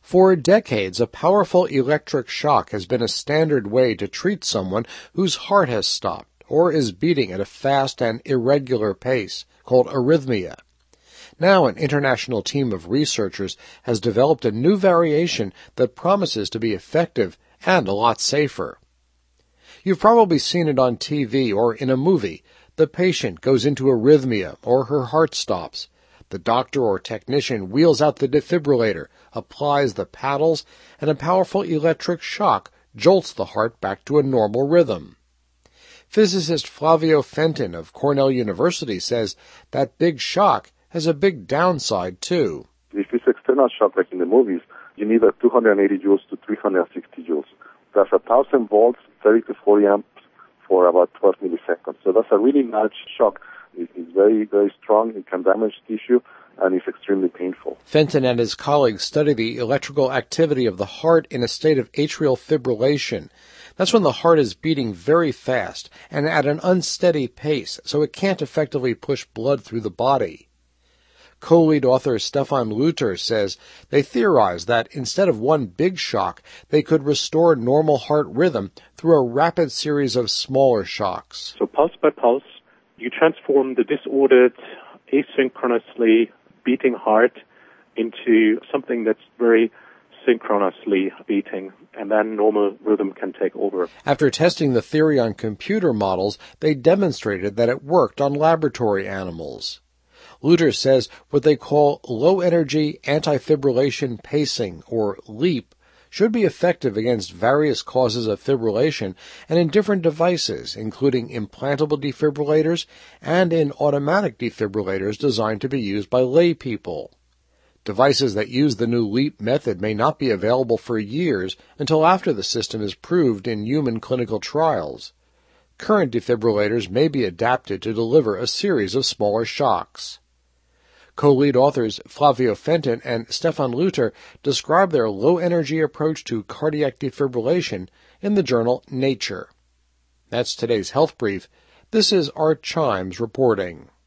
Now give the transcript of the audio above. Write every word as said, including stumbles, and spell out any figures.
For decades, a powerful electric shock has been a standard way to treat someone whose heart has stopped or is beating at a fast and irregular pace, called arrhythmia. Now an international team of researchers has developed a new variation that promises to be effective and a lot safer. You've probably seen it on T V or in a movie. The patient goes into arrhythmia or her heart stops. The doctor or technician wheels out the defibrillator, applies the paddles, and a powerful electric shock jolts the heart back to a normal rhythm. Physicist Flavio Fenton of Cornell University says that big shock has a big downside, too. If it's external shock like in the movies, you need a two hundred eighty joules to three hundred sixty joules. That's one thousand volts, thirty to forty amps for about twelve milliseconds. So that's a really large shock. It's very, very strong. It can damage tissue, and it's extremely painful. Fenton and his colleagues study the electrical activity of the heart in a state of atrial fibrillation. That's when the heart is beating very fast and at an unsteady pace, so it can't effectively push blood through the body. Co-lead author Stefan Lutter says they theorize that instead of one big shock, they could restore normal heart rhythm through a rapid series of smaller shocks. So pulse by pulse, you transform the disordered, asynchronously beating heart into something that's very synchronously beating, and then normal rhythm can take over. After testing the theory on computer models, they demonstrated that it worked on laboratory animals. Lutter says what they call low-energy antifibrillation pacing, or LEAP, should be effective against various causes of fibrillation and in different devices, including implantable defibrillators and in automatic defibrillators designed to be used by lay people. Devices that use the new LEAP method may not be available for years until after the system is proved in human clinical trials. Current defibrillators may be adapted to deliver a series of smaller shocks. Co-lead authors Flavio Fenton and Stefan Lutter describe their low-energy approach to cardiac defibrillation in the journal Nature. That's today's Health Brief. This is Art Chimes reporting.